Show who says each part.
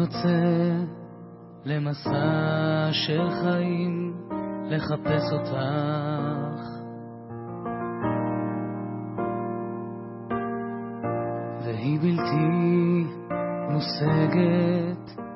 Speaker 1: יוצא למסע של חיים לחפש אותך, והיא בלתי מושגת